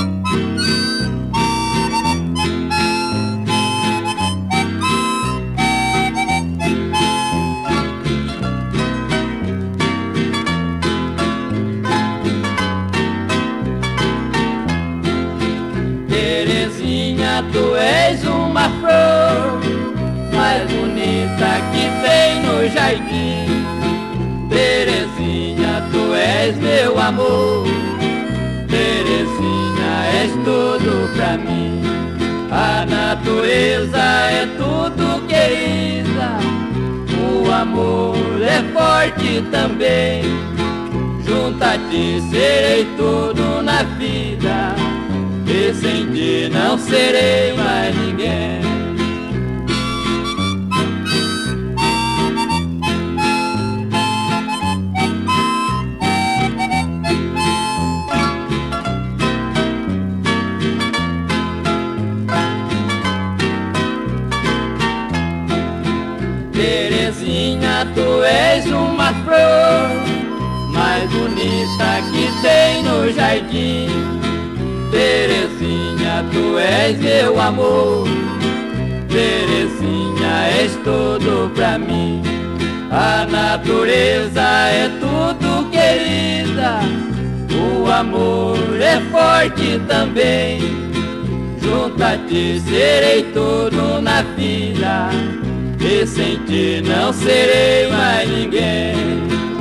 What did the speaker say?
Terezinha, tu és uma flor mais bonita que tem no jardim. Terezinha, tu és meu amor. Terezinha, és tudo pra mim. A natureza é tudo, querida. O amor é forte também. Junto a ti serei tudo na vida, e sem ti não serei mais ninguém. Terezinha, tu és uma flor mais bonita que tem no jardim. Terezinha, tu és meu amor. Terezinha, és tudo pra mim. A natureza é tudo, querida. O amor é forte também. Junto a ti serei tudo na vida, e sem ti não serei mais ninguém.